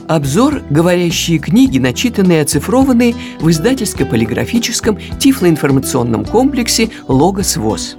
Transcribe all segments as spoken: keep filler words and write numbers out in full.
Обзор «Говорящие книги», начитанные и оцифрованные в издательско-полиграфическом тифлоинформационном комплексе «Логос ВОС».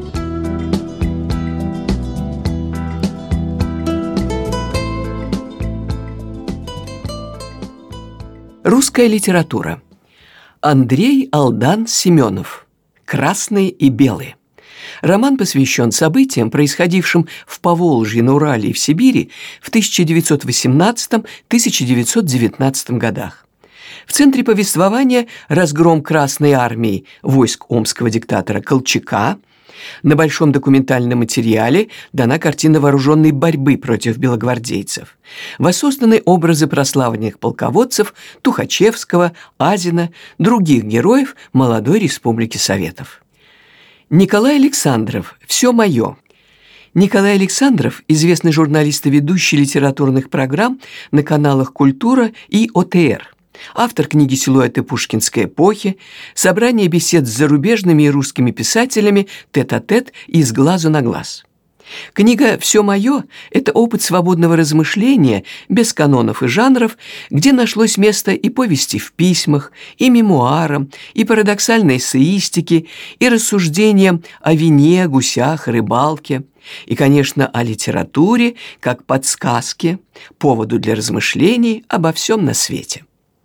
Русская литература. Андрей Алдан Семенов. «Красные и белые». Роман посвящен событиям, происходившим в Поволжье, на Урале и в Сибири в тысяча девятьсот восемнадцатом — тысяча девятьсот девятнадцатом годах. В центре повествования разгром Красной армии войск омского диктатора Колчака. На большом документальном материале дана картина вооруженной борьбы против белогвардейцев. Воссозданы образы прославленных полководцев Тухачевского, Азина, других героев молодой Республики Советов. Николай Александров. «Все мое». Николай Александров – известный журналист и ведущий литературных программ на каналах «Культура» и О Т Р. Автор книги «Силуэты пушкинской эпохи», собрание бесед с зарубежными и русскими писателями тет-а-тет и с глазу на глаз. Книга «Все мое» – это опыт свободного размышления, без канонов и жанров, где нашлось место и повести в письмах, и мемуарам, и парадоксальной эссеистике, и рассуждениям о вине, гусях, рыбалке, и, конечно, о литературе, как подсказке, поводу для размышлений обо всем на свете.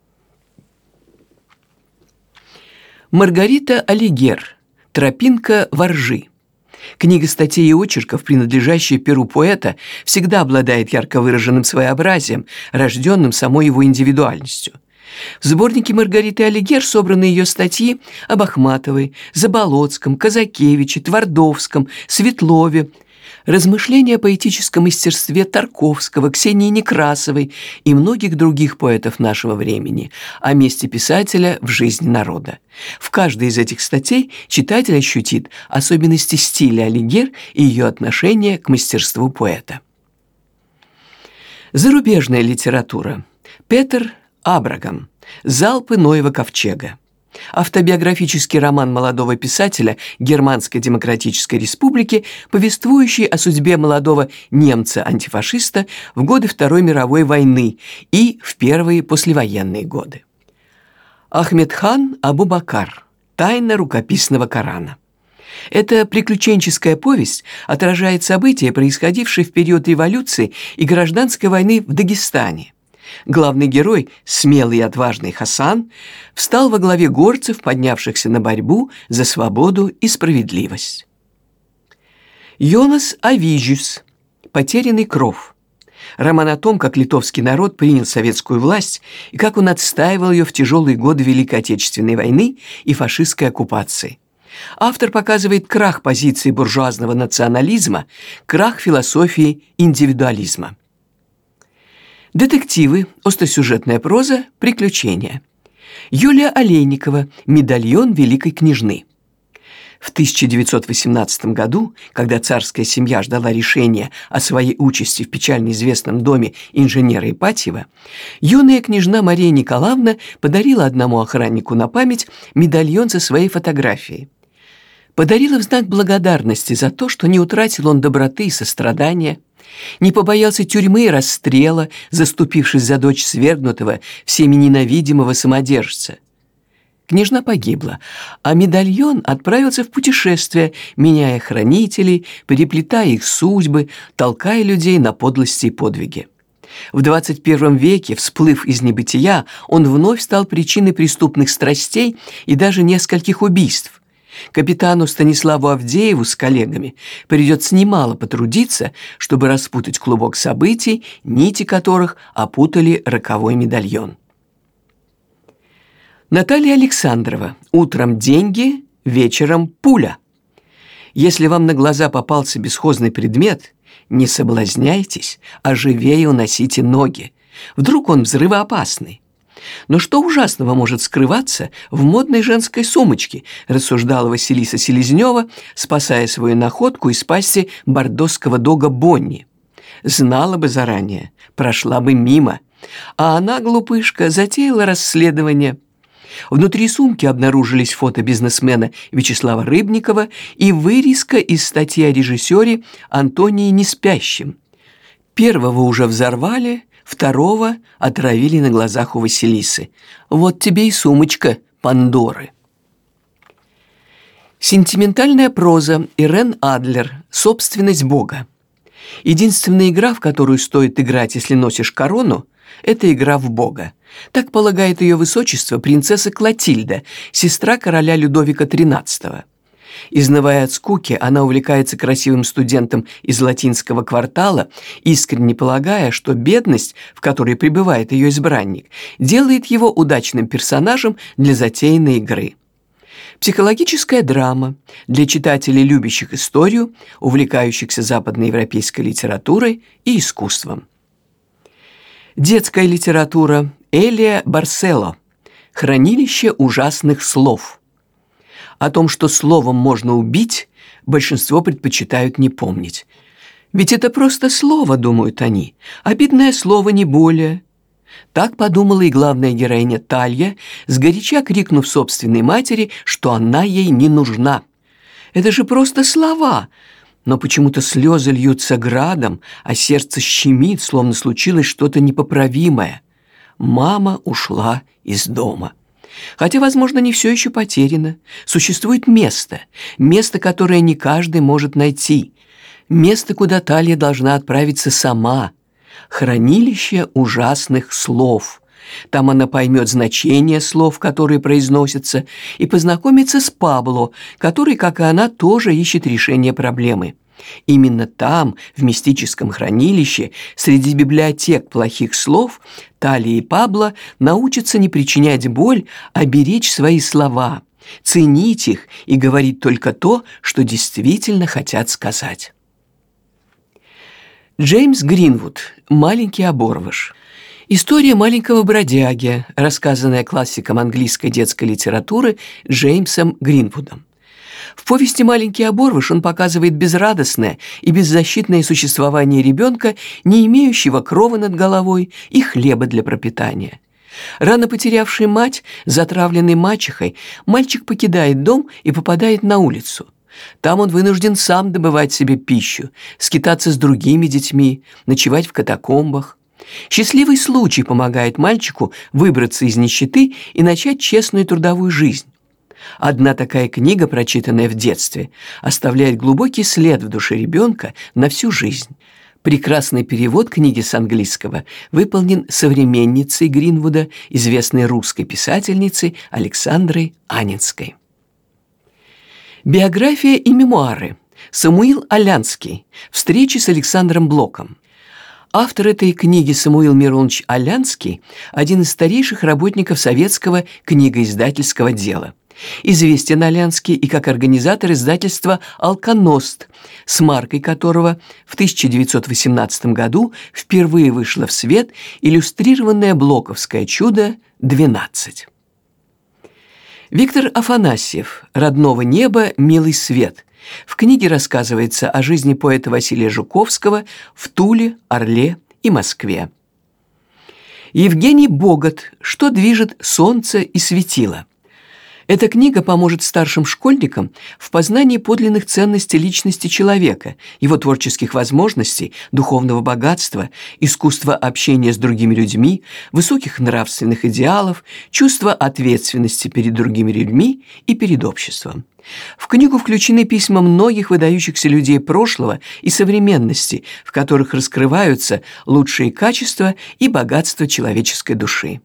Маргарита Алигер. «Тропинка воржи». Книга статей и очерков, принадлежащая перу поэта, всегда обладает ярко выраженным своеобразием, рожденным самой его индивидуальностью. В сборнике Маргариты Алигер собраны ее статьи об Ахматовой, Заболоцком, Казакевиче, Твардовском, Светлове, размышления о поэтическом мастерстве Тарковского, Ксении Некрасовой и многих других поэтов нашего времени, о месте писателя в жизни народа. В каждой из этих статей читатель ощутит особенности стиля Алигер и ее отношение к мастерству поэта. Зарубежная литература. Петер Абрагам. «Залпы Ноева ковчега». Автобиографический роман молодого писателя Германской Демократической Республики, повествующий о судьбе молодого немца-антифашиста в годы Второй мировой войны и в первые послевоенные годы. Ахмедхан Абу-Бакар. «Тайна рукописного Корана». Эта приключенческая повесть отражает события, происходившие в период революции и гражданской войны в Дагестане. Главный герой, смелый и отважный Хасан, встал во главе горцев, поднявшихся на борьбу за свободу и справедливость. Йонас Авижюс. «Потерянный кров». Роман о том, как литовский народ принял советскую власть и как он отстаивал ее в тяжелые годы Великой Отечественной войны и фашистской оккупации. Автор показывает крах позиции буржуазного национализма, крах философии индивидуализма. Детективы, остросюжетная проза, приключения. Юлия Олейникова. «Медальон великой княжны». В тысяча девятьсот восемнадцатом году, когда царская семья ждала решения о своей участи в печально известном доме инженера Ипатьева, юная княжна Мария Николаевна подарила одному охраннику на память медальон со своей фотографией. Подарила в знак благодарности за то, что не утратил он доброты и сострадания, не побоялся тюрьмы и расстрела, заступившись за дочь свергнутого, всеми ненавидимого самодержца. Княжна погибла, а медальон отправился в путешествие, меняя хранителей, переплетая их судьбы, толкая людей на подлости и подвиги. В двадцать первом веке, всплыв из небытия, он вновь стал причиной преступных страстей и даже нескольких убийств. Капитану Станиславу Авдееву с коллегами придется немало потрудиться, чтобы распутать клубок событий, нити которых опутали роковой медальон. Наталья Александрова. «Утром деньги, вечером пуля». Если вам на глаза попался бесхозный предмет, не соблазняйтесь, а живее уносите ноги. Вдруг он взрывоопасный. Но что ужасного может скрываться в модной женской сумочке, рассуждала Василиса Селезнева, спасая свою находку из пасти бордосского дога Бонни. Знала бы заранее, прошла бы мимо. А она, глупышка, затеяла расследование. Внутри сумки обнаружились фото бизнесмена Вячеслава Рыбникова и вырезка из статьи о режиссере Антонии Неспящем. Первого уже взорвали, второго отравили на глазах у Василисы. Вот тебе и сумочка Пандоры. Сентиментальная проза Ирен Адлер «Собственность Бога». Единственная игра, в которую стоит играть, если носишь корону, это игра в Бога. Так полагает ее высочество принцесса Клотильда, сестра короля Людовика тринадцатого. Изнывая от скуки, она увлекается красивым студентом из латинского квартала, искренне полагая, что бедность, в которой пребывает ее избранник, делает его удачным персонажем для затеянной игры. Психологическая драма для читателей, любящих историю, увлекающихся западноевропейской литературой и искусством. Детская литература Элия Барсело «Хранилище ужасных слов». О том, что словом можно убить, большинство предпочитают не помнить. Ведь это просто слово, думают они, обидное слово не более. Так подумала и главная героиня Талья, сгоряча крикнув собственной матери, что она ей не нужна. Это же просто слова, но почему-то слезы льются градом, а сердце щемит, словно случилось что-то непоправимое. Мама ушла из дома. Хотя, возможно, не все еще потеряно. Существует место, место, которое не каждый может найти. Место, куда Талья должна отправиться сама. Хранилище ужасных слов. Там она поймет значение слов, которые произносятся, и познакомится с Пабло, который, как и она, тоже ищет решение проблемы. Именно там, в мистическом хранилище, среди библиотек плохих слов, Талья и Пабло научатся не причинять боль, а беречь свои слова, ценить их и говорить только то, что действительно хотят сказать. Джеймс Гринвуд «Маленький оборвыш». История маленького бродяги, рассказанная классиком английской детской литературы Джеймсом Гринвудом. В повести «Маленький оборвыш» он показывает безрадостное и беззащитное существование ребенка, не имеющего крова над головой и хлеба для пропитания. Рано потерявший мать, затравленный мачехой, мальчик покидает дом и попадает на улицу. Там он вынужден сам добывать себе пищу, скитаться с другими детьми, ночевать в катакомбах. Счастливый случай помогает мальчику выбраться из нищеты и начать честную трудовую жизнь. Одна такая книга, прочитанная в детстве, оставляет глубокий след в душе ребенка на всю жизнь. Прекрасный перевод книги с английского выполнен современницей Гринвуда, известной русской писательницей Александрой Анинской. Биография и мемуары. Самуил Алянский. Встречи с Александром Блоком. Автор этой книги Самуил Миронович Алянский – один из старейших работников советского книгоиздательского дела. Известен Алянский и как организатор издательства «Алконост», с маркой которого в тысяча девятьсот восемнадцатом году впервые вышло в свет иллюстрированное блоковское чудо «двенадцать». Виктор Афанасьев «Родного неба, милый свет». В книге рассказывается о жизни поэта Василия Жуковского в Туле, Орле и Москве. Евгений Богот «Что движет солнце и светило». Эта книга поможет старшим школьникам в познании подлинных ценностей личности человека, его творческих возможностей, духовного богатства, искусства общения с другими людьми, высоких нравственных идеалов, чувства ответственности перед другими людьми и перед обществом. В книгу включены письма многих выдающихся людей прошлого и современности, в которых раскрываются лучшие качества и богатства человеческой души.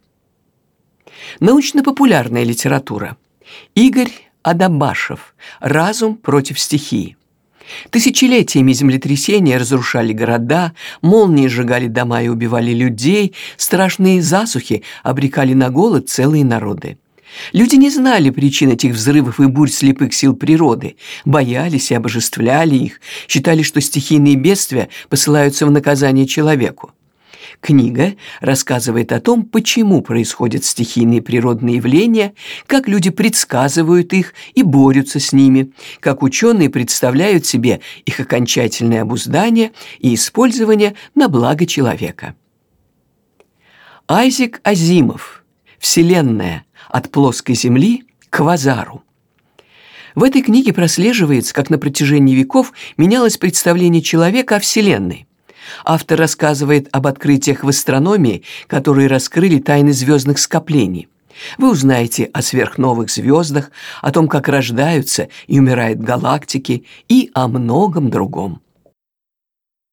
Научно-популярная литература. Игорь Адабашев «Разум против стихии». Тысячелетиями землетрясения разрушали города, молнии сжигали дома и убивали людей, страшные засухи обрекали на голод целые народы. Люди не знали причин этих взрывов и бурь слепых сил природы, боялись и обожествляли их, считали, что стихийные бедствия посылаются в наказание человеку. Книга рассказывает о том, почему происходят стихийные природные явления, как люди предсказывают их и борются с ними, как ученые представляют себе их окончательное обуздание и использование на благо человека. Айзек Азимов «Вселенная. От плоской Земли к квазару». В этой книге прослеживается, как на протяжении веков менялось представление человека о Вселенной. Автор рассказывает об открытиях в астрономии, которые раскрыли тайны звездных скоплений. Вы узнаете о сверхновых звездах, о том, как рождаются и умирают галактики, и о многом другом.